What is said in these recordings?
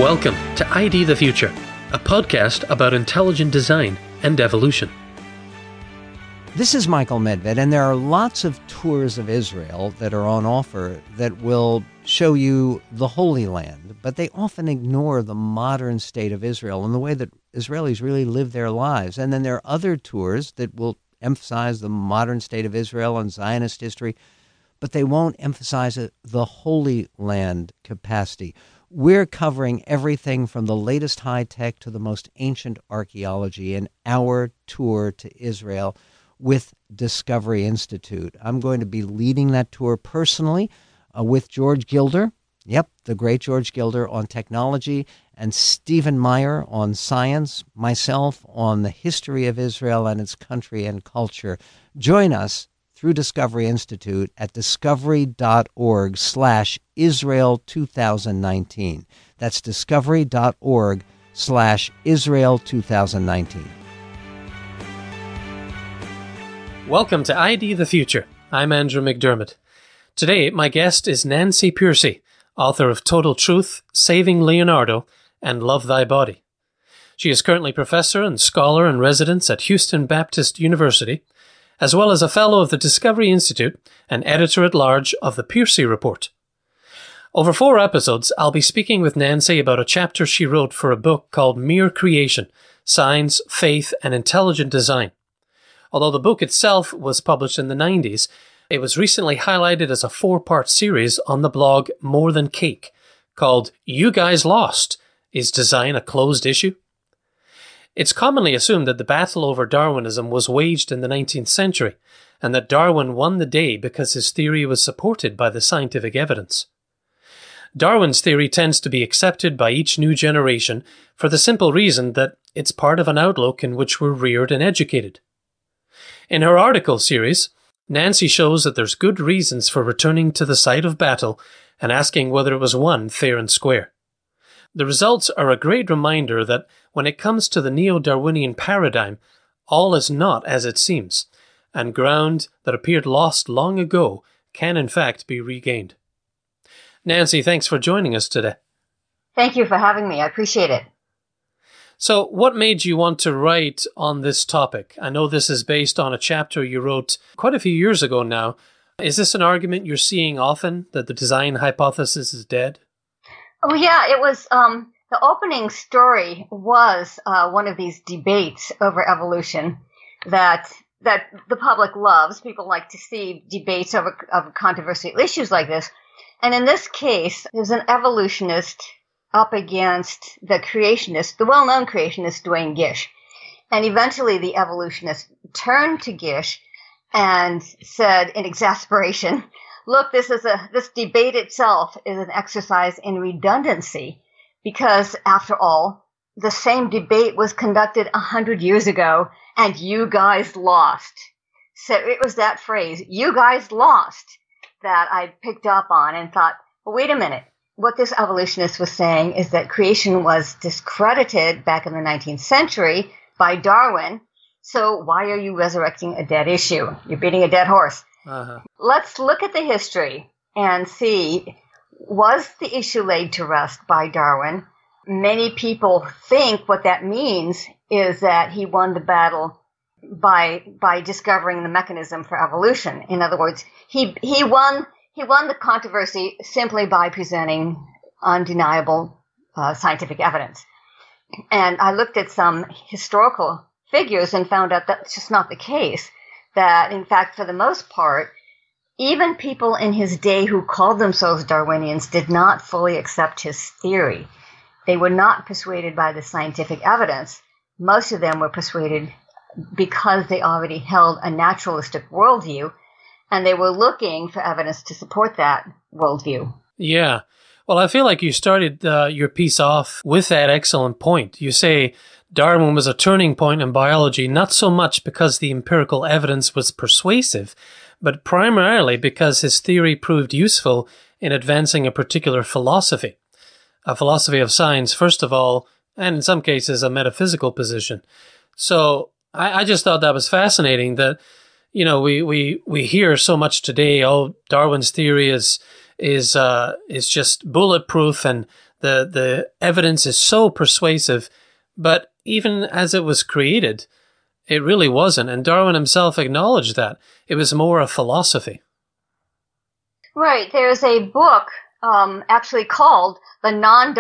Welcome to ID the Future, a podcast about intelligent design and evolution. This is Michael Medved, and there are lots of tours of Israel that are on offer that will show you the Holy Land, but they often ignore the modern state of Israel and the way that Israelis really live their lives. And then there are other tours that will emphasize the modern state of Israel and Zionist history, but they won't emphasize the Holy Land capacity. We're covering everything from the latest high-tech to the most ancient archaeology in our tour to Israel with Discovery Institute. I'm going to be leading that tour personally with George Gilder. Yep, the great George Gilder on technology, and Stephen Meyer on science, myself on the history of Israel and its country and culture. Join us through Discovery Institute at discovery.org/Israel 2019. That's discovery.org/Israel 2019. Welcome to ID the Future. I'm Andrew McDermott. Today, my guest is Nancy Pearcey, author of Total Truth, Saving Leonardo, and Love Thy Body. She is currently professor and scholar in residence at Houston Baptist University, as well as a fellow of the Discovery Institute and editor-at-large of the Pearcey Report. Over 4 episodes, I'll be speaking with Nancy about a chapter she wrote for a book called Mere Creation: Science, Faith, and Intelligent Design. Although the book itself was published in the 90s, it was recently highlighted as a 4-part series on the blog More Than Cake, called You Guys Lost: Is Design a Closed Issue? It's commonly assumed that the battle over Darwinism was waged in the 19th century, and that Darwin won the day because his theory was supported by the scientific evidence. Darwin's theory tends to be accepted by each new generation for the simple reason that it's part of an outlook in which we're reared and educated. In her article series, Nancy shows that there's good reasons for returning to the site of battle and asking whether it was won fair and square. The results are a great reminder that when it comes to the neo-Darwinian paradigm, all is not as it seems, and ground that appeared lost long ago can in fact be regained. Nancy, thanks for joining us today. Thank you for having me. I appreciate it. So, what made you want to write on this topic? I know this is based on a chapter you wrote quite a few years ago now. Is this an argument you're seeing often, that the design hypothesis is dead? Oh, yeah, it was, the opening story was one of these debates over evolution that the public loves. People like to see debates over controversial issues like this. And in this case, there's an evolutionist up against the creationist, the well-known creationist Duane Gish. And eventually the evolutionist turned to Gish and said in exasperation, look, this debate itself is an exercise in redundancy, because after all, the same debate was conducted 100 years ago, and you guys lost. So it was that phrase, you guys lost, that I picked up on and thought, well, wait a minute. What this evolutionist was saying is that creation was discredited back in the 19th century by Darwin. So why are you resurrecting a dead issue? You're beating a dead horse. Let's look at the history and see, was the issue laid to rest by Darwin? Many people think what that means is that he won the battle by discovering the mechanism for evolution. In other words, he won the controversy simply by presenting undeniable scientific evidence. And I looked at some historical figures and found out that's just not the case. That, in fact, for the most part, even people in his day who called themselves Darwinians did not fully accept his theory. They were not persuaded by the scientific evidence. Most of them were persuaded because they already held a naturalistic worldview, and they were looking for evidence to support that worldview. Yeah. Well, I feel like you started your piece off with that excellent point. You say Darwin was a turning point in biology, not so much because the empirical evidence was persuasive, but primarily because his theory proved useful in advancing a particular philosophy. A philosophy of science, first of all, and in some cases, a metaphysical position. So I just thought that was fascinating that, you know, we hear so much today, oh, Darwin's theory is just bulletproof, and The evidence is so persuasive, but even as it was created, it really wasn't. And Darwin himself acknowledged that. It was more a philosophy. Right. There's a book actually called The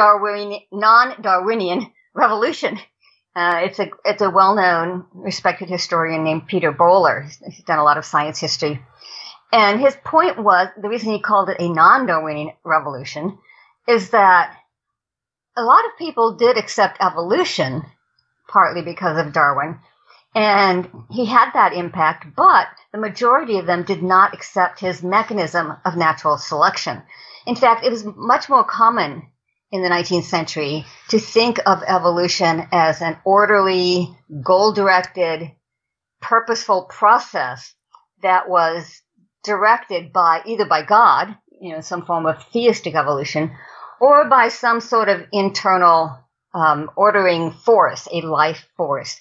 Non-Darwinian Revolution. It's a well-known, respected historian named Peter Bowler. He's done a lot of science history. And his point was, the reason he called it a non-Darwinian revolution is that a lot of people did accept evolution, partly because of Darwin, and he had that impact, but the majority of them did not accept his mechanism of natural selection. In fact, it was much more common in the 19th century to think of evolution as an orderly, goal-directed, purposeful process that was directed by either by God, some form of theistic evolution, or by some sort of internal ordering force, a life force.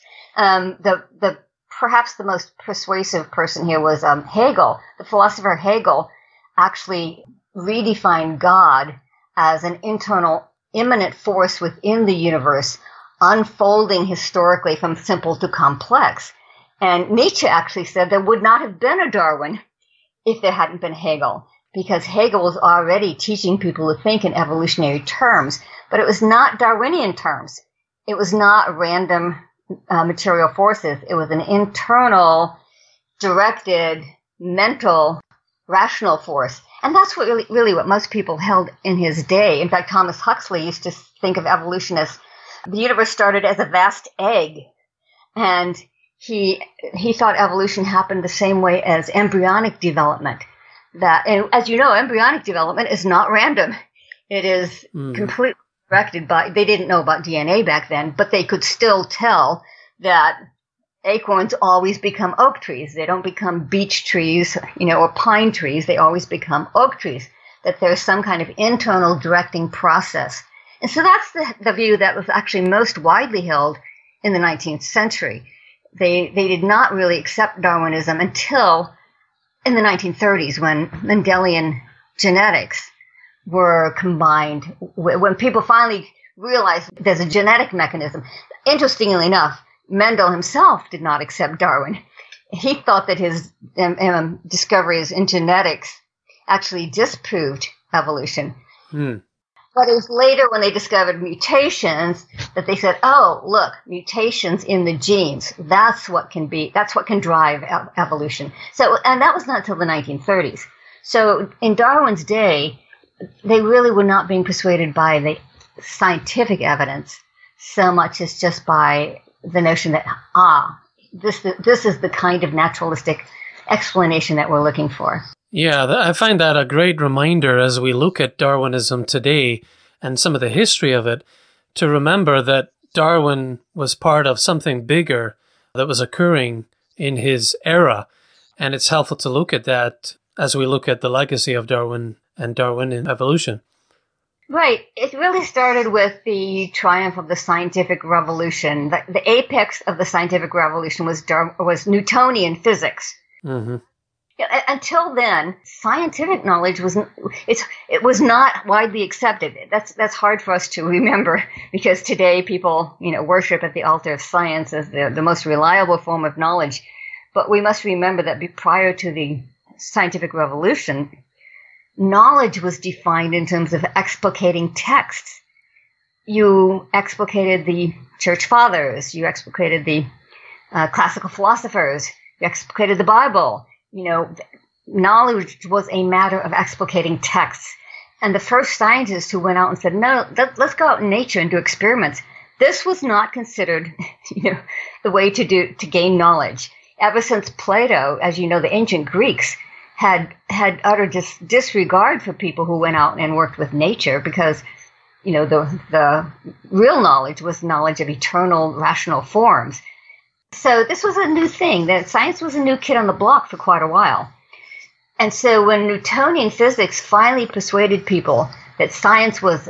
Perhaps the most persuasive person here was Hegel. The philosopher Hegel actually redefined God as an internal, immanent force within the universe, unfolding historically from simple to complex. And Nietzsche actually said there would not have been a Darwin if there hadn't been Hegel, because Hegel was already teaching people to think in evolutionary terms, but it was not Darwinian terms. It was not random material forces. It was an internal, directed, mental, rational force. And that's what really what most people held in his day. In fact, Thomas Huxley used to think of evolution as the universe started as a vast egg. And he thought evolution happened the same way as embryonic development. And as you know, embryonic development is not random. It is completely directed by, they didn't know about DNA back then, but they could still tell that acorns always become oak trees. They don't become beech trees, or pine trees. They always become oak trees, that there's some kind of internal directing process. And so that's the view that was actually most widely held in the 19th century. They did not really accept Darwinism until in the 1930s, when Mendelian genetics were combined, when people finally realized there's a genetic mechanism. Interestingly enough, Mendel himself did not accept Darwin. He thought that his discoveries in genetics actually disproved evolution. But it was later when they discovered mutations that they said, oh, look, mutations in the genes, that's what can drive evolution. So, and that was not until the 1930s. So in Darwin's day, they really were not being persuaded by the scientific evidence so much as just by the notion that, this is the kind of naturalistic explanation that we're looking for. Yeah, I find that a great reminder as we look at Darwinism today and some of the history of it, to remember that Darwin was part of something bigger that was occurring in his era. And it's helpful to look at that as we look at the legacy of Darwin and Darwinian evolution. Right. It really started with the triumph of the scientific revolution. The apex of the scientific revolution was Newtonian physics. Mm-hmm. Until then, scientific knowledge was not widely accepted. That's hard for us to remember, because today people worship at the altar of science as the most reliable form of knowledge. But we must remember that prior to the scientific revolution, knowledge was defined in terms of explicating texts. You explicated the church fathers. You explicated the classical philosophers. You explicated the Bible. Knowledge was a matter of explicating texts. And the first scientists who went out and said, no, let's go out in nature and do experiments. This was not considered, the way to gain knowledge. Ever since Plato, as you know, the ancient Greeks had utter disregard for people who went out and worked with nature, because, the real knowledge was knowledge of eternal rational forms. So this was a new thing, that science was a new kid on the block for quite a while. And so when Newtonian physics finally persuaded people that science was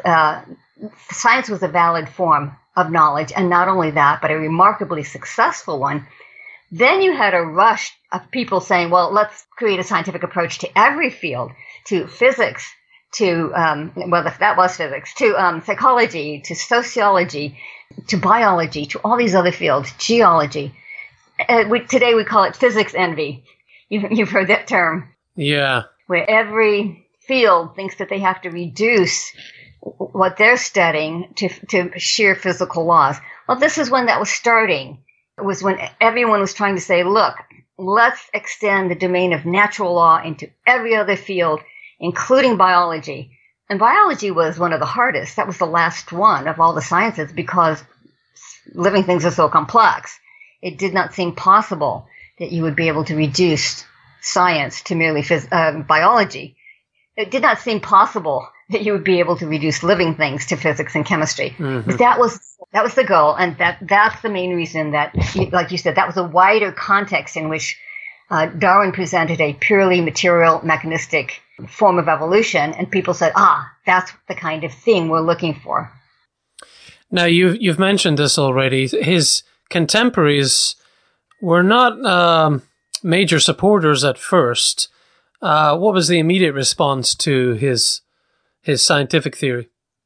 a valid form of knowledge, and not only that, but a remarkably successful one, then you had a rush of people saying, well, let's create a scientific approach to every field, to physics, to, that was physics, to psychology, to sociology, to biology, to all these other fields, geology. Today we call it physics envy. You've heard that term. Yeah. Where every field thinks that they have to reduce what they're studying to sheer physical laws. Well, this is when that was starting. It was when everyone was trying to say, look, let's extend the domain of natural law into every other field, including biology. And biology was one of the hardest. That was the last one of all the sciences because living things are so complex. It did not seem possible that you would be able to reduce science to merely biology. It did not seem possible that you would be able to reduce living things to physics and chemistry. Mm-hmm. But that was the goal, and that's the main reason that, like you said, that was a wider context in which Darwin presented a purely material, mechanistic form of evolution, and people said, that's the kind of thing we're looking for. Now, you've mentioned this already. His contemporaries were not major supporters at first. What was the immediate response to his scientific theory?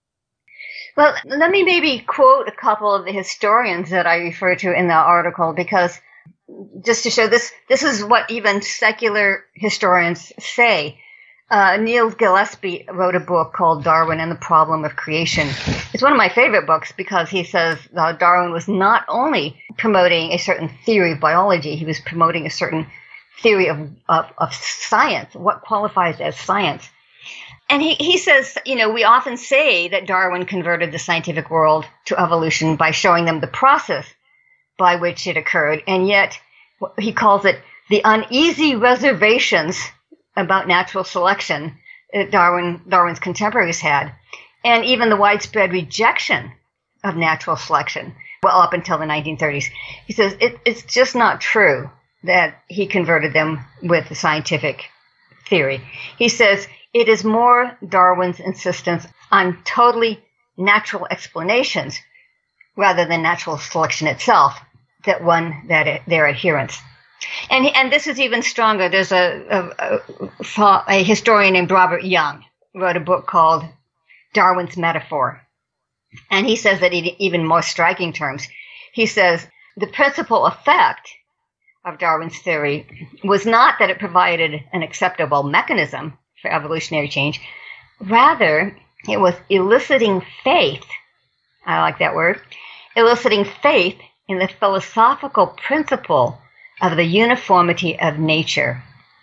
Well, let me maybe quote a couple of the historians that I refer to in the article, because just to show this is what even secular historians say. Neil Gillespie wrote a book called Darwin and the Problem of Creation. It's one of my favorite books because he says Darwin was not only promoting a certain theory of biology, he was promoting a certain theory of science, what qualifies as science. And he says, we often say that Darwin converted the scientific world to evolution by showing them the process by which it occurred. And yet he calls it the uneasy reservations about natural selection that Darwin's contemporaries had, and even the widespread rejection of natural selection, well, up until the 1930s. He says it's just not true that he converted them with the scientific theory. He says it is more Darwin's insistence on totally natural explanations rather than natural selection itself that won their adherence. And this is even stronger. There's a historian named Robert Young who wrote a book called Darwin's Metaphor. And he says that in even more striking terms. He says the principal effect of Darwin's theory was not that it provided an acceptable mechanism for evolutionary change. Rather, it was eliciting faith. I like that word. Eliciting faith in the philosophical principle of the uniformity of nature.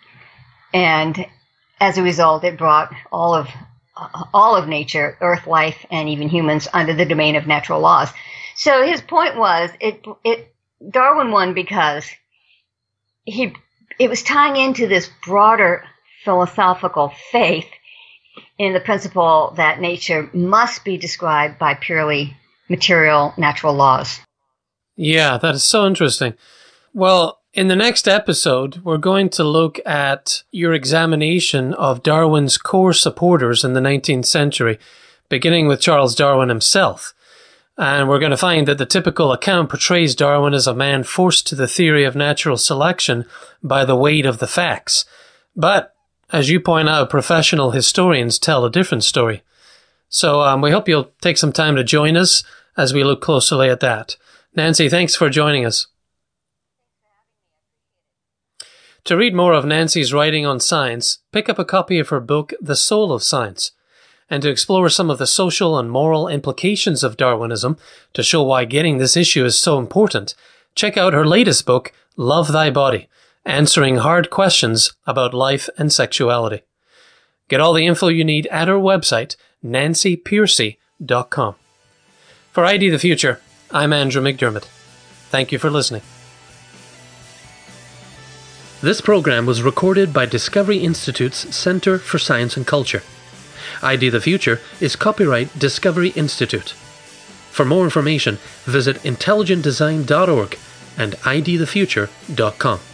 And as a result, it brought all of nature, earth life, and even humans under the domain of natural laws. So his point was, Darwin won because it was tying into this broader philosophical faith in the principle that nature must be described by purely material natural laws. Yeah, that is so interesting. Well, in the next episode, we're going to look at your examination of Darwin's core supporters in the 19th century, beginning with Charles Darwin himself. And we're going to find that the typical account portrays Darwin as a man forced to the theory of natural selection by the weight of the facts. But, as you point out, professional historians tell a different story. So we hope you'll take some time to join us as we look closely at that. Nancy, thanks for joining us. To read more of Nancy's writing on science, pick up a copy of her book, The Soul of Science. And to explore some of the social and moral implications of Darwinism, to show why getting this issue is so important, check out her latest book, Love Thy Body, answering hard questions about life and sexuality. Get all the info you need at her website, nancypearcey.com. For ID the Future, I'm Andrew McDermott. Thank you for listening. This program was recorded by Discovery Institute's Center for Science and Culture. ID the Future is copyright Discovery Institute. For more information, visit intelligentdesign.org and idthefuture.com.